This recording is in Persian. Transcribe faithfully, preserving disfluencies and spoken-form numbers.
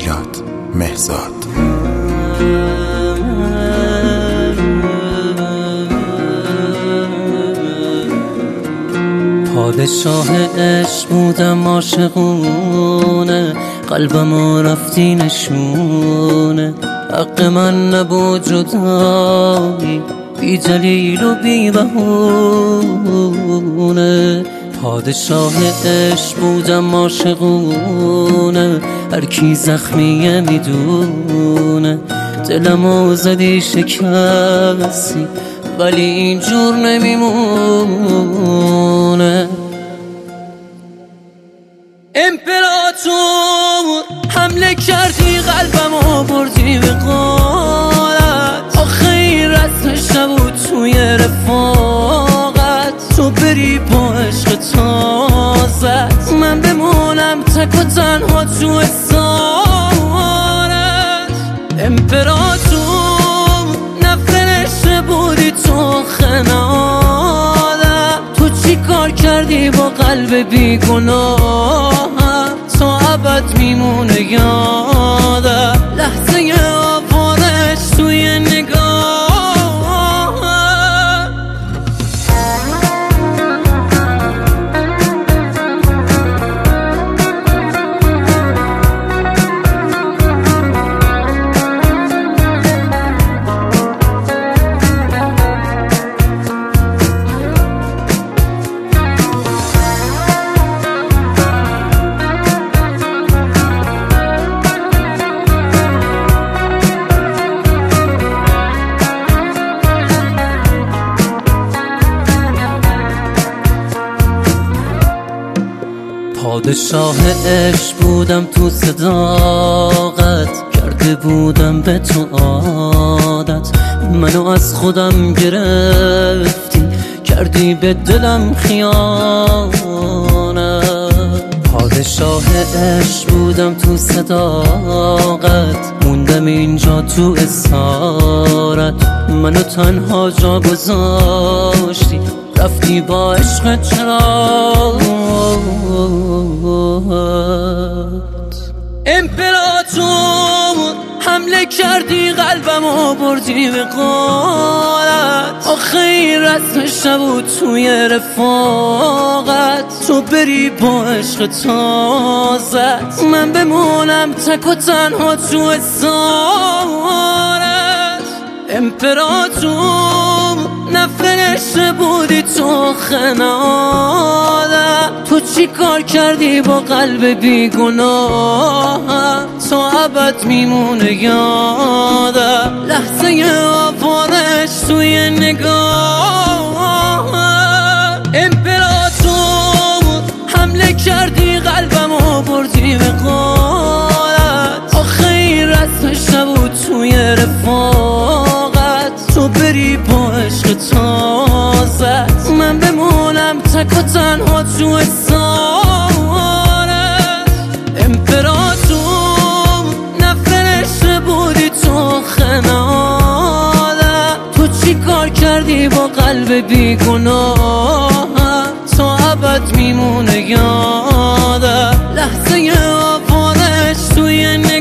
میلاد مهرزاد. پادشاه عشق بودم عاشقونه، قلبمو رفتی نشونه، حق من نبود جدایی بی دلیل و بی بهونه. پادشاه عشق بودم عاشقونه، هر کی زخمیه میدونه، دلمو زدی شکستی ولی اینجور نمیمونه. امپراتور حمله کردی قلبمو بردی به قارت، آخه این رسمش نبود توی رفاقت، تو بری با عشق تازت، من بمونم تک و تنها تو اسارت. امپراتور نفرشته بودی تو خنادم، تو چی کار کردی با قلب بیگناهم، تا ابد میمونه یادم لحظه آوارش توی نگاهم. پادشاه عشق بودم تو صداقت، کرده بودم به تو عادت، منو از خودم گرفتی کردی به دلم خیانت. پادشاه عشق بودم تو صداقت، موندم اینجا تو اسارت، منو تنها جا گذاشتی رفتی با عشق چرا. امپراتور حمله کردی قلبمو بردی به قارت، آخه این رسمش نبود توی رفاقت، تو بری با عشق تازت، من بمونم تک و تنها تو اسارت. امپراتور نفرشته بودی تو خنادم، تو چی کار کردی با قلب بیگناهم، تا ابد میمونه یادم لحظه آوارش توی نگاهم. امپراتور حمله کردی قلبمو بردی به قارت، آخه این رسمش نبود توی رفاقت، تو بری با عشق تازت، من بمونم تک و تنها تو اسارت. امپراتور نفرشته بودی تو خنادم، تو چی کار کردی با قلب بیگناهم، تا ابد میمونه یادم لحظه آوارش توی